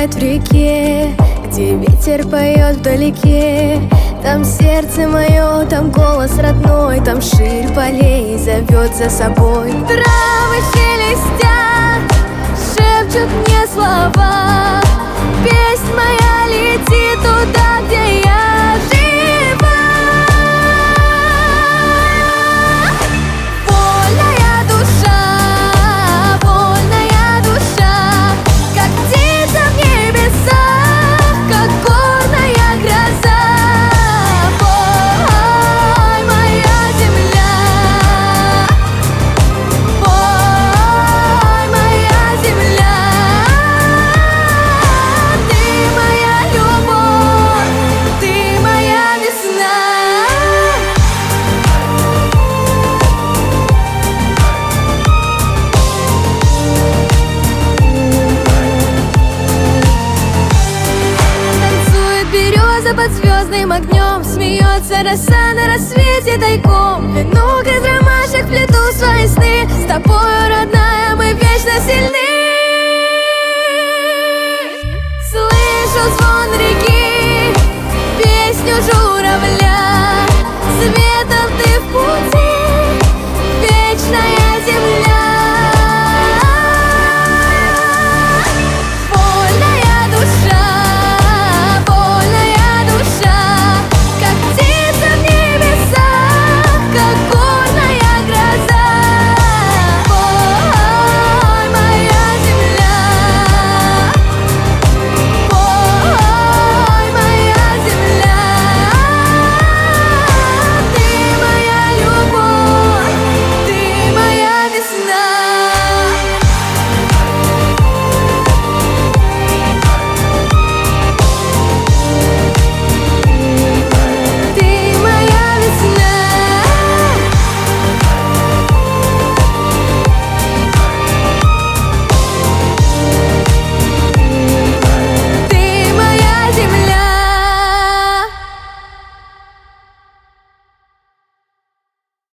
играет в реке, где ветер поет вдалеке. Там сердце мое, там голос родной, там ширь полей зовет за собой. Травы шелестят, шепчут мне слова. Песнь моя летит туда, где я жива. Вольная душа, вольная душа, как птица в небесах, как горная гроза. Пой, моя земля, пой, моя земля. Ты моя любовь, ты моя весна. Танцует береза под звездным огнем, смеется роса на рассвете тайком. Венок из ромашек плету свои сны, с тобою, родная, мы вечно сильны. Слышу звон реки.